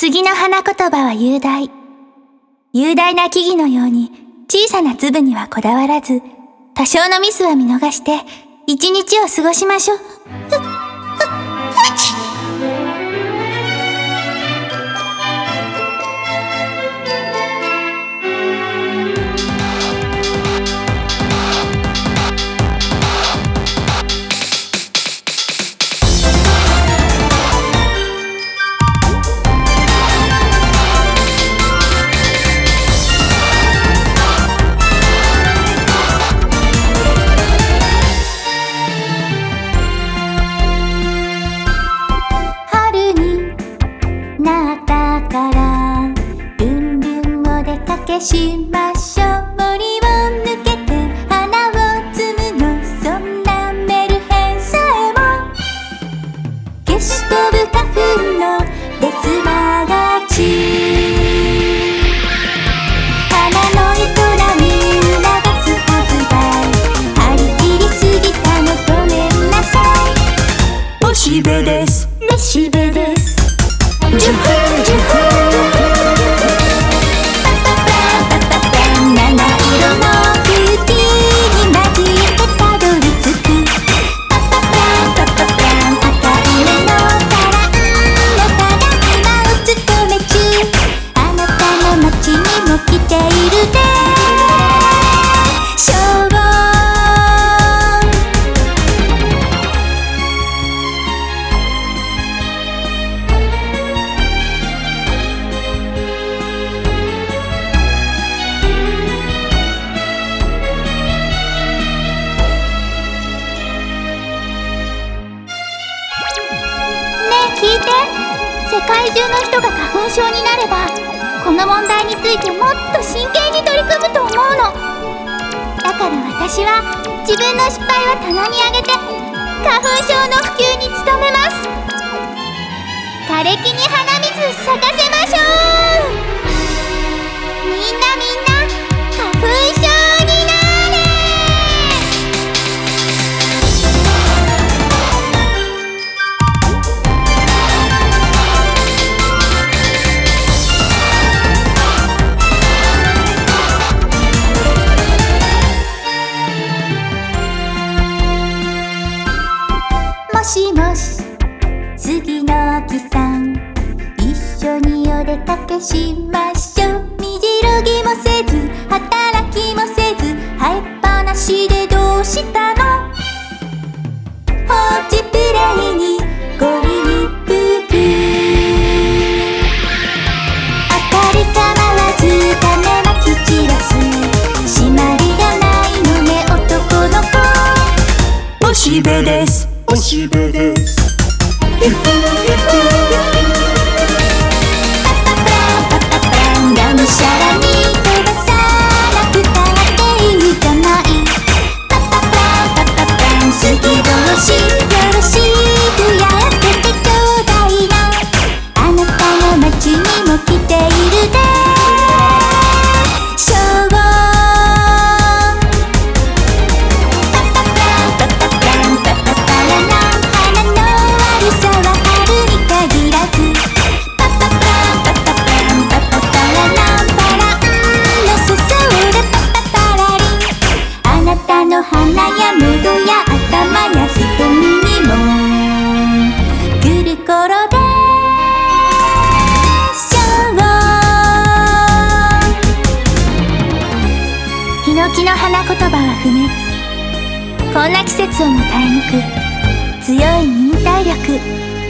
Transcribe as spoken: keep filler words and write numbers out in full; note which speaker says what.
Speaker 1: 杉の花言葉は雄大。雄大な木々のように小さな粒にはこだわらず、多少のミスは見逃して一日を過ごしましょう。ふっ、ふっ、ふちっ。しましょう。森を抜けて花を摘むの、そんなメルヘンさえも消し飛ぶ花粉のデスマガチ。花の営み促す発売、張り切りすぎたのごめんなさい。
Speaker 2: おしべです、
Speaker 1: めしべです。
Speaker 2: じゅっぷんじゅっぷん
Speaker 1: 聞いて、世界中の人が花粉症になればこの問題についてもっと真剣に取り組むと思うの。だから私は自分の失敗は棚にあげて花粉症の普及に努めます。枯れ木に花水咲かせましょう。みんなみんな花粉症になれ。もしもし、杉の木さん、一緒にお出かけしましょう。身白ぎもせず働きもせず生えっぱなしでどうしたの。放置プレイにご一服、当たりかまわず種まき散らす、締まりがないのね男の子。
Speaker 2: おしべです、おしべです。ゆっくりゆっくり
Speaker 1: パパパパパンがむしゃらに飛ばさなくたっていいじゃない。パパパパパパン杉同士よろしくやっててちょうだいな。あなたの街にも来ているでしょう。パパパパパパンパパパララン、花の悪さは春に限らず。パパパパパパンパパパラランパランのそそうだパパパラリン。あなたの鼻や喉や頭や瞳にもくるころでしょう。ヒノキの花言葉は不滅。こんな季節をも耐え抜く強い忍耐力。